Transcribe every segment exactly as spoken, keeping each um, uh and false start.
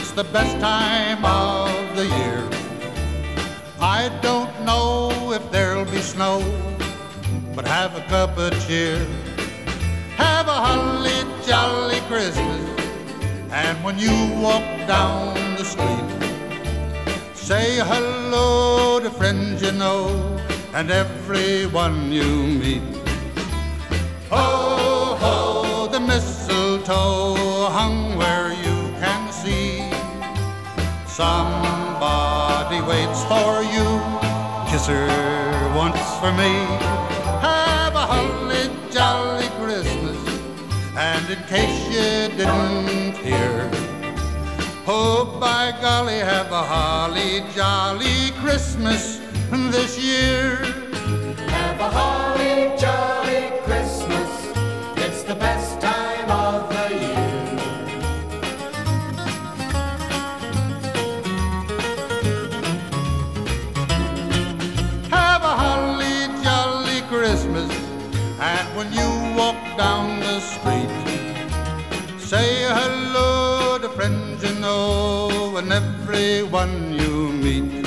It's the best time of the year. I don't know if there'll be snow, but have a cup of cheer. Have a holly jolly Christmas, and when you walk down the street, say hello to friends you know and everyone you meet. Ho, ho, the mistletoe hung where you can see. Somebody waits for you, kiss her once for me. Have a holly jolly Christmas, and in case you didn't hear, oh, by golly, have a holly jolly Christmas this year. Have a holly jolly Christmas, it's the best time of the year. Have a holly jolly Christmas, and when you walk down the street, say hello to friends you know and everyone you meet.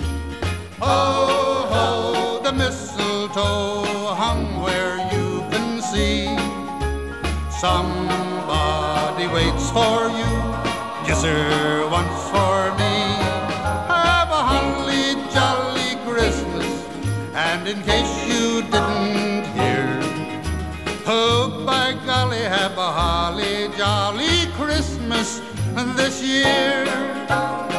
Oh, ho, the mistletoe hung where you can see. Somebody waits for you, kiss her once for me. Have a holly jolly Christmas, and in case you didn't hear, oh, by golly, have a holly jolly Christmas this year.